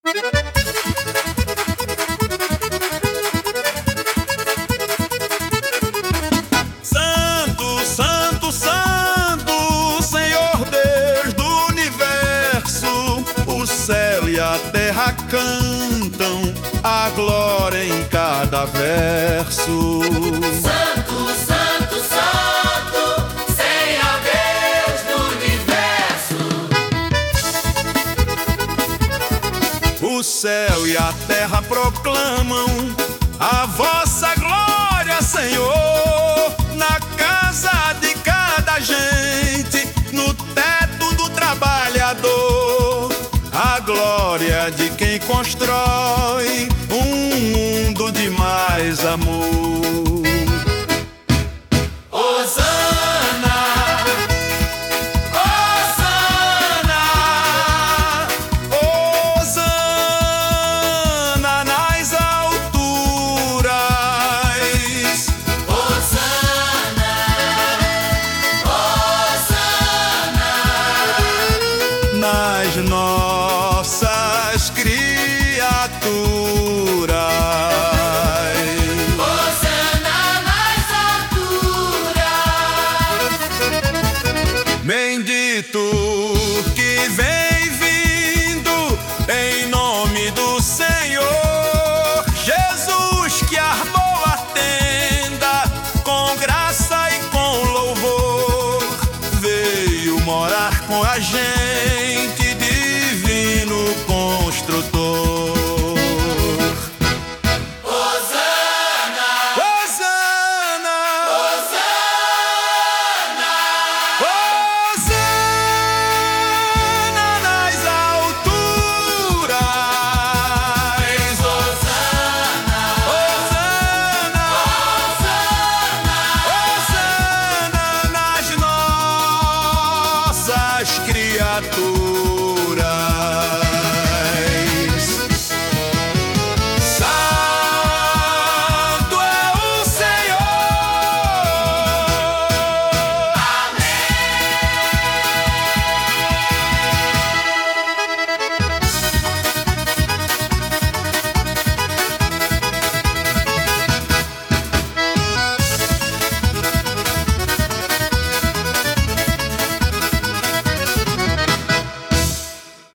Santo, Santo, Santo, Senhor Deus do universo, o céu e a terra cantam a glória em cada verso. Santo, Santo, Santo, Senhor Deus do universo. O céu e a terra proclamam a vossa glória, Senhor, na casa de cada gente, no teto do trabalhador, a glória de quem constrói um mundo de mais amor. Nas nossas criaturas, Hosana nas alturas. bendito que vem vindo em nome do Senhor Jesus, que armou a tenda com graça e com louvor, veio morar com a gente, divino construtor. Hosana, Hosana, Hosana, Hosana nas alturas, Hosana, Hosana, Hosana. Hosana nas nossas criaturas.